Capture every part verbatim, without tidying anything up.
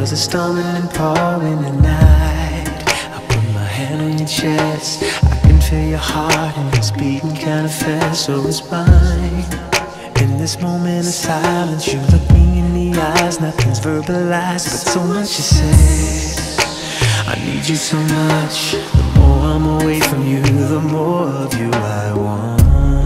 rains are storming and pouring at night. I put my hand on your chest, I can feel your heart and it's beating kinda fast, so it's mine. In this moment of silence, you look me in the eyes, nothing's verbalized, but so much is said. I need you so much, the more I'm away from you, the more of you I want.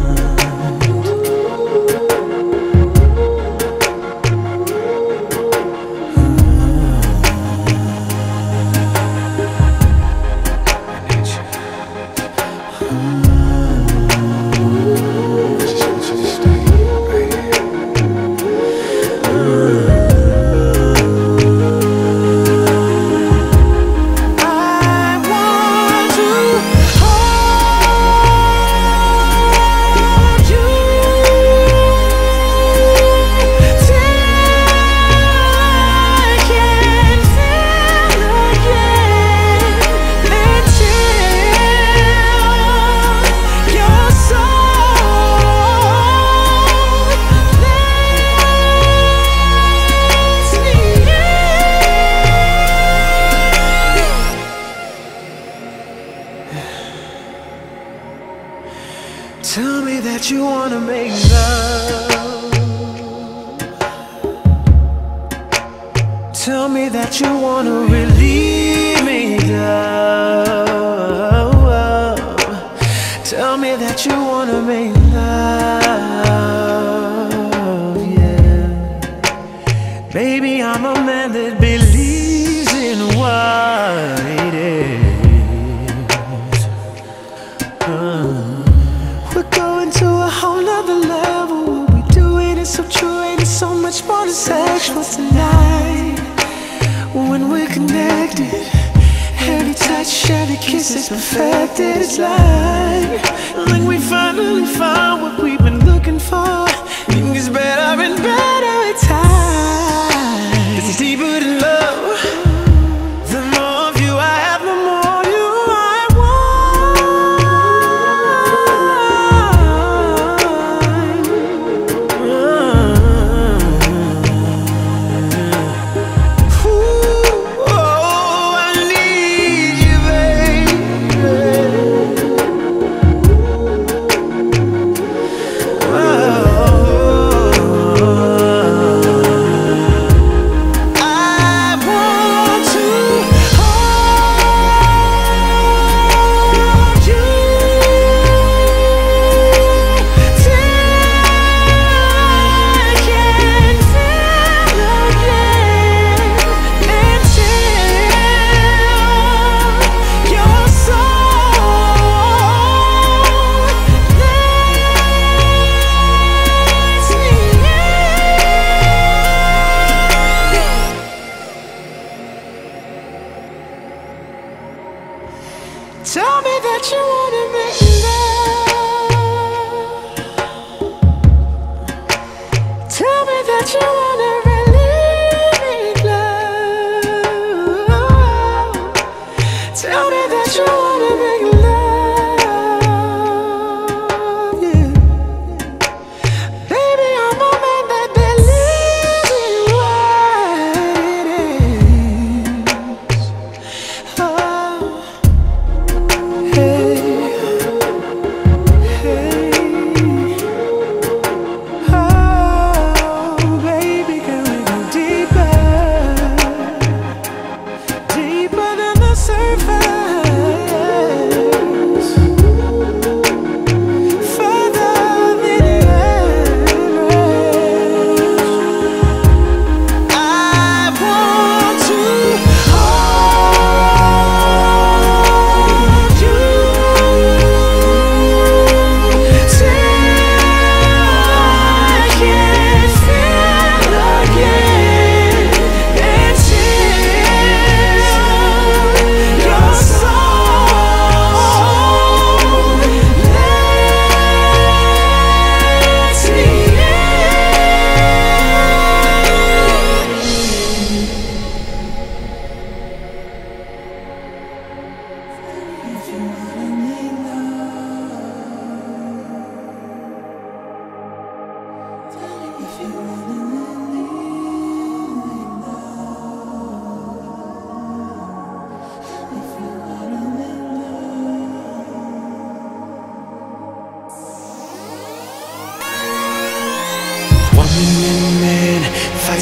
Tell me that you wanna make love. Tell me that you wanna really make love. Tell me that you wanna make love, yeah. Baby, I'm a man that believes in what it is. uh. We're going to a whole nother level. What we doing is so true, and it's so much more than sexual tonight. When we're connected, every touch, every kiss is perfected. It's like, like we finally found what we've been looking for. It gets better and better at times. It's deeper than love. The more of you I have, the more of you I Tell me that you wanna make love. Tell me that you wanna really make love. Tell me that you wanna make love, yeah. Baby, I'm a man that believes in what it is. Oh. Hey.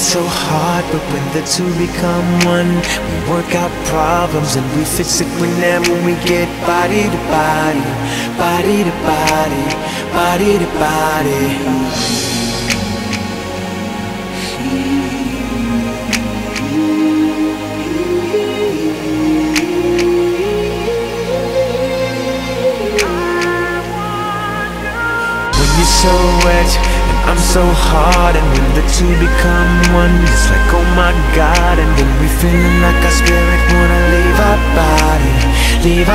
so hard, but when the two become one, we work out problems and we fix it whenever we get body to body, body to body, body to body. You're so wet and I'm so hard, and when the two become one, it's like oh my God. And when we feeling like our spirit wanna leave our body, leave